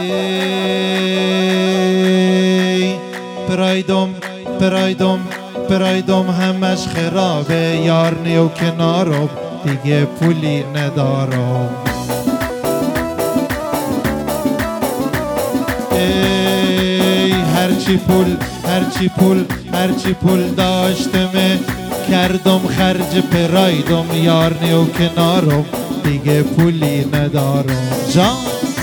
ای پرایدم همش خرابه، یار نیو کنارم دیگه پولی ندارم. ای هرچی پول داشتمه کردم خرج پرایدم، یار نیو کنارم دیگه پولی ندارم. جان